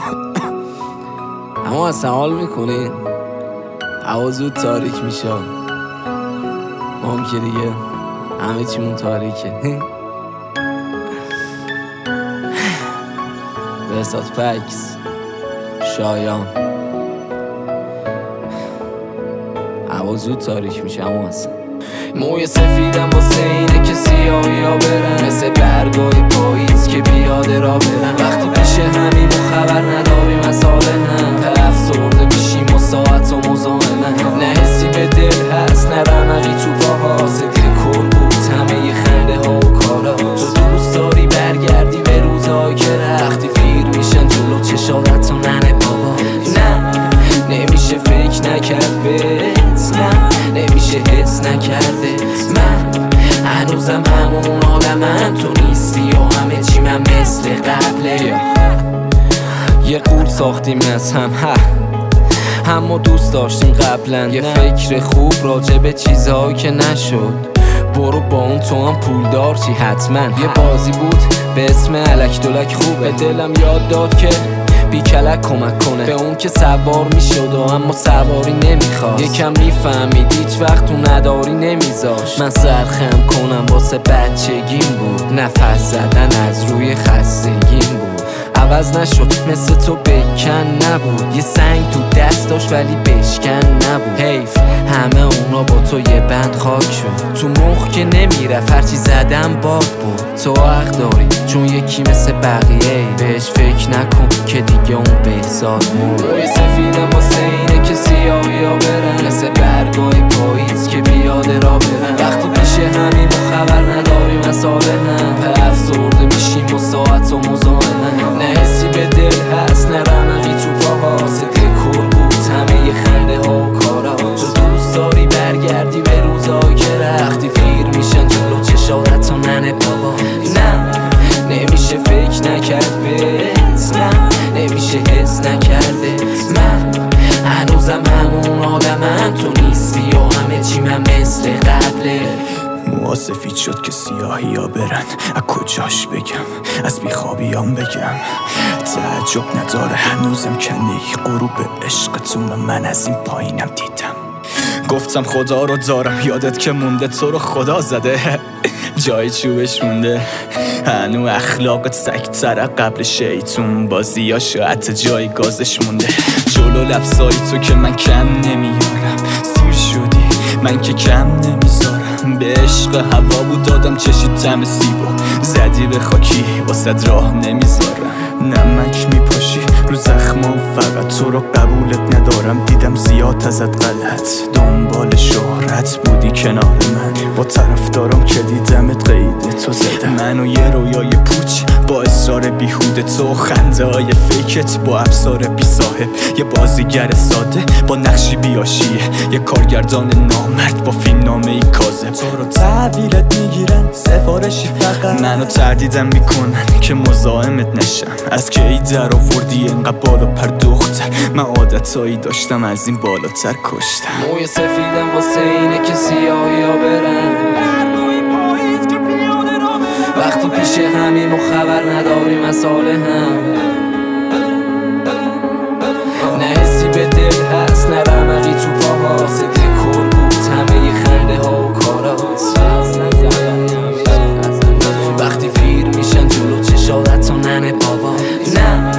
اما اصلا حال میکنین هوا زود تاریک میشه، ما هم که دیگه همه چیمون تاریکه. بسات پکس شایان هوا زود تاریک میشه. اما اصلا موی سفیدم واسه اینه که سیاهی ها برن، مثل برگای پاییز که بیاده را برن. وقتی پیش همیم و خبر نداریم از حال هم، به افسرده میشیم و ساعت و مزاحمن. نه حسی به دل هست نه رمقی تو پاها، ذکر کل بود همه خنده ها و کارا. تو دوست داری برگردی به روزایی که وقتی پیر میشن جلو چشارت و ننه بابا. نه نمیشه فکر نکرد بهت، نه نمیشه حس نکرده. من هنوزم همون آدمم، تو نیستی و همه چی من مثل قبله. یه قول ساختیم از هم ما دوست داشتیم قبلا، یه فکر خوب راجع به چیزهایی که نشد. برو با اون تو هم پولدار چی حتما. یه بازی بود به اسم الک دولک خوبه، دلم یاد داد که بی کلک کمک کنه به اون که سوار میشد و اما سواری نمیخواست. یکم میفهمید هیچ وقت تو نداری نمیذاشت من سرخم کنم، واسه بچگیم بود. نفس زدن از روی خستگیم بود. عوض نشد مثل تو بکن نبود، یه سنگ تو دست داشت ولی بشکن نبود. حیف همه اونا با تو یه بند خاک شد، تو مخ که نمیرفت هرچی زدم باد بود. تو حق داری چون یکی مثل بقیه، بهش فکر نکن که دیگه اون بهزاد مون. روی سفیدم واسه اینه که سیاهی ها برن، مثل برگای پاییز که بیاده را برن. وقتی پیش همیم و خبر نداریم از حال هم، به افسرده میشیم و ساعت و مزاحمن. نه حسی به دل هست نه رمقی تو پاها، ذکر کل بود همه خنده ها و کارا. تو دوست داری برگردی به روزایی که وقتی پیر میشن جلو چشارت و ننه بابا. نه نمیشه فکر نکرد بهت، نه نمیشه حس نکرده. من هنوزم همون آدمم، تو نیستی و همه چی من مثل قبله. موها سفید شد که سیاهی ها برن، از کجاش بگم از بیخوابیام بگم. تعجب نداره هنوزم کنی غروب عشقتون، من از این پایینم دیدم. گفتم خدا رو دارم یادت که مونده، تو رو خدا زده جای چوبش مونده. هنو اخلاقت سگ‌تره قبل شیطون، بازیاشو حتی جای گازش مونده. جلو لفظای تو که من کم نمیارم، سیر شدی من که کم نمیذارم. به عشق هوا بود دادم چشید تم سیبو، زدی به خاکی واسد راه نمیذارم. نمک میپاشی رو زخمام، فقط تو رو قبولت ندارم. دیدم زیاد ازت غلط، دنبال شهرت بودی کنار من. با طرفدارم که دیدمت قید تو زدم منو یه رویای پوچ با اصرار بیهوده، تو خنده های فیکت با افسار بی صاحب. یه بازیگر ساده با نقشی بیاشیه، یه کارگردان نامرد با فیلم نامه کاذب. تو رو تحویلت میگیرن سفارشی، فقط منو تردیدم میکنن که مزاحمت نشم. از که ای در آوردی انقدر بالا پر دختر، من عادتایی داشتم از این بالاتر کشتم. موی سفیدم واسه اینه که سیاهی ها برن، وقتی پیش همیم و خبر نداریم از حال هم. نه حسی به دل هست نه رمقی تو پاها، ذکر کل بود همه خنده ها و کارا. وقتی پیر میشن جلو چشارت و ننه بابا. نه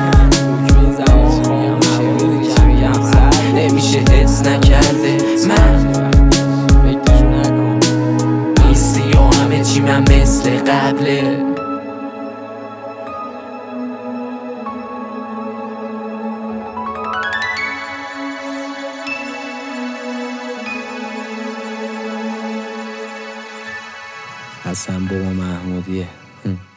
نمیشه حس نکرده. من نیستی و همه چی من مثل قبله. حسن بابا محمودیه.